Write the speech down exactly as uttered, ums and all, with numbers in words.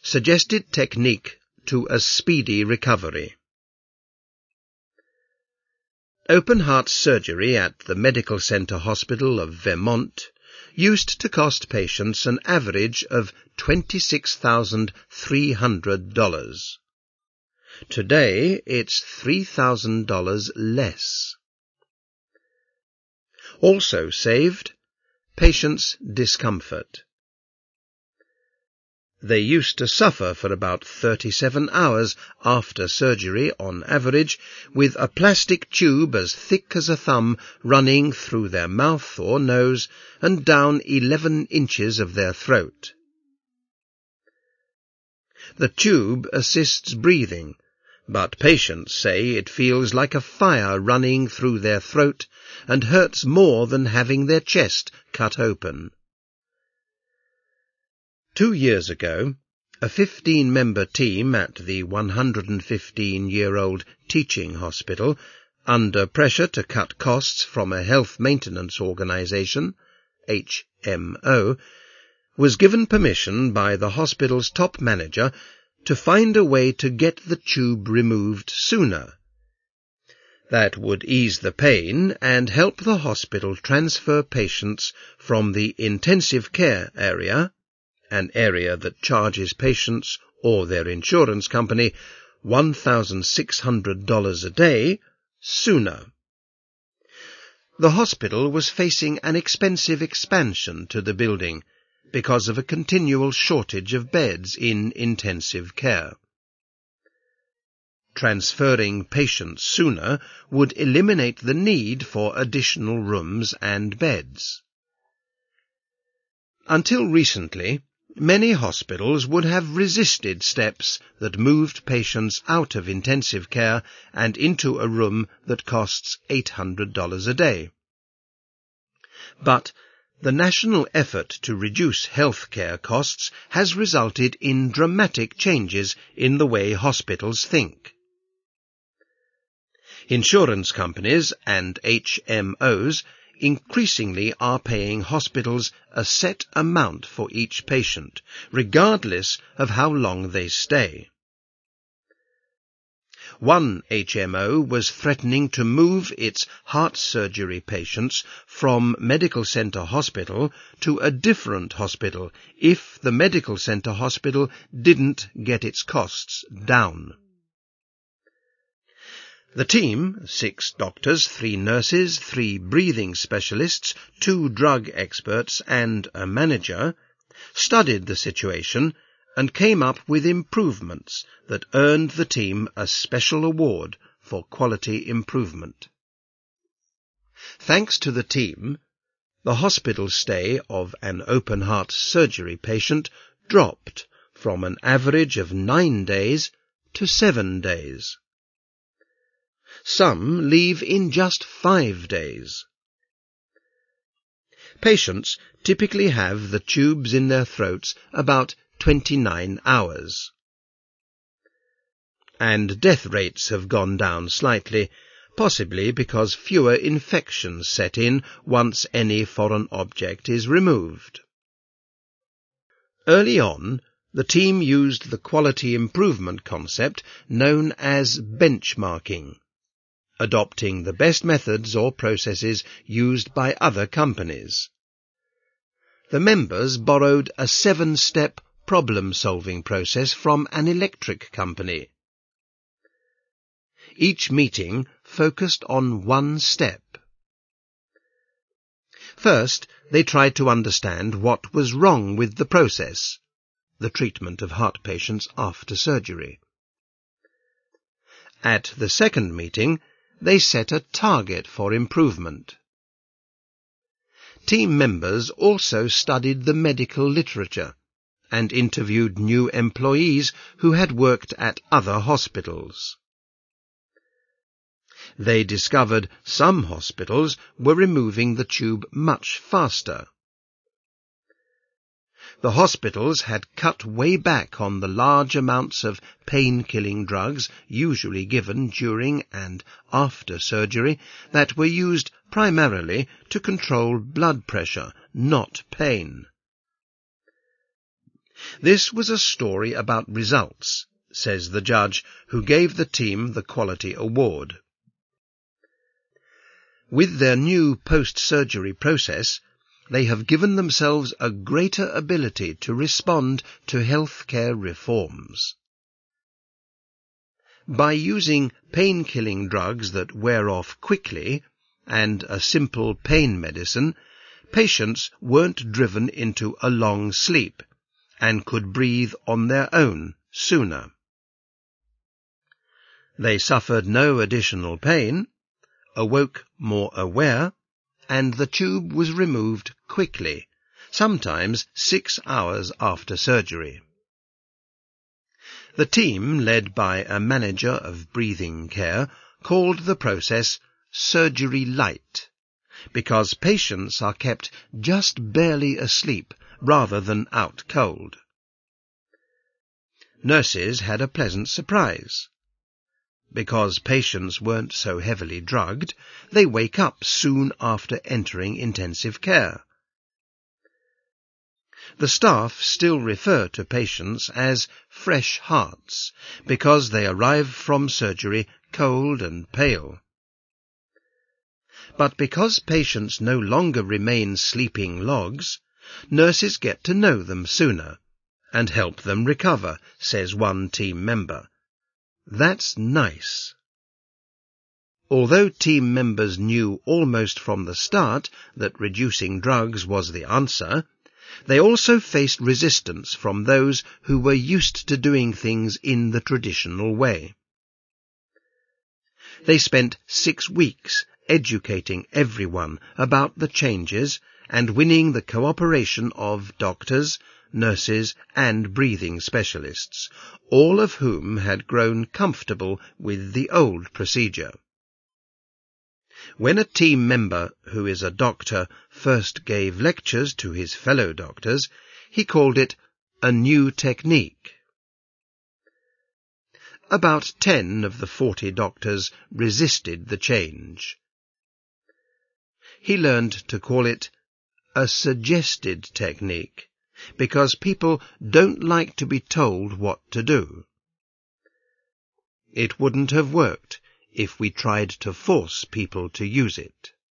Suggested technique to a speedy recovery. Open-heart surgery at the Medical Center Hospital of Vermont used to cost patients an average of twenty-six thousand three hundred dollars. Today, it's three thousand dollars less. Also saved, patients' discomfort. They used to suffer for about thirty-seven hours after surgery on average, with a plastic tube as thick as a thumb running through their mouth or nose and down eleven inches of their throat. The tube assists breathing, but patients say it feels like a fire running through their throat and hurts more than having their chest cut open. Two years ago, a fifteen-member team at the one hundred fifteen-year-old teaching hospital, under pressure to cut costs from a health maintenance organization, H M O, was given permission by the hospital's top manager to find a way to get the tube removed sooner. That would ease the pain and help the hospital transfer patients from the intensive care area, an area that charges patients or their insurance company one thousand six hundred dollars a day, sooner. The hospital was facing an expensive expansion to the building because of a continual shortage of beds in intensive care. Transferring patients sooner would eliminate the need for additional rooms and beds. Until recently, many hospitals would have resisted steps that moved patients out of intensive care and into a room that costs eight hundred dollars a day. But the national effort to reduce health care costs has resulted in dramatic changes in the way hospitals think. Insurance companies and H M Os increasingly are paying hospitals a set amount for each patient, regardless of how long they stay. One H M O was threatening to move its heart surgery patients from Medical Center Hospital to a different hospital if the Medical Center Hospital didn't get its costs down. The team, six doctors, three nurses, three breathing specialists, two drug experts, and a manager, studied the situation and came up with improvements that earned the team a special award for quality improvement. Thanks to the team, the hospital stay of an open-heart surgery patient dropped from an average of nine days to seven days. Some leave in just five days. Patients typically have the tubes in their throats about twenty-nine hours. And death rates have gone down slightly, possibly because fewer infections set in once any foreign object is removed. Early on, the team used the quality improvement concept known as benchmarking, adopting the best methods or processes used by other companies. The members borrowed a seven-step problem-solving process from an electric company. Each meeting focused on one step. First, they tried to understand what was wrong with the process, the treatment of heart patients after surgery. At the second meeting, they set a target for improvement. Team members also studied the medical literature and interviewed new employees who had worked at other hospitals. They discovered some hospitals were removing the tube much faster. The hospitals had cut way back on the large amounts of pain-killing drugs usually given during and after surgery that were used primarily to control blood pressure, not pain. This was a story about results, says the judge who gave the team the Quality Award. With their new post-surgery process, they have given themselves a greater ability to respond to healthcare reforms. By using pain-killing drugs that wear off quickly and a simple pain medicine, patients weren't driven into a long sleep and could breathe on their own sooner. They suffered no additional pain, awoke more aware, and the tube was removed quickly, sometimes six hours after surgery. The team, led by a manager of breathing care, called the process surgery light, because patients are kept just barely asleep rather than out cold. Nurses had a pleasant surprise. Because patients weren't so heavily drugged, they wake up soon after entering intensive care. The staff still refer to patients as fresh hearts, because they arrive from surgery cold and pale. But because patients no longer remain sleeping logs, nurses get to know them sooner and help them recover, says one team member. That's nice. Although team members knew almost from the start that reducing drugs was the answer, they also faced resistance from those who were used to doing things in the traditional way. They spent six weeks educating everyone about the changes and winning the cooperation of doctors, nurses, and breathing specialists, all of whom had grown comfortable with the old procedure. When a team member who is a doctor first gave lectures to his fellow doctors, he called it a new technique. About ten of the forty doctors resisted the change. He learned to call it a suggested technique, because people don't like to be told what to do. It wouldn't have worked if we tried to force people to use it.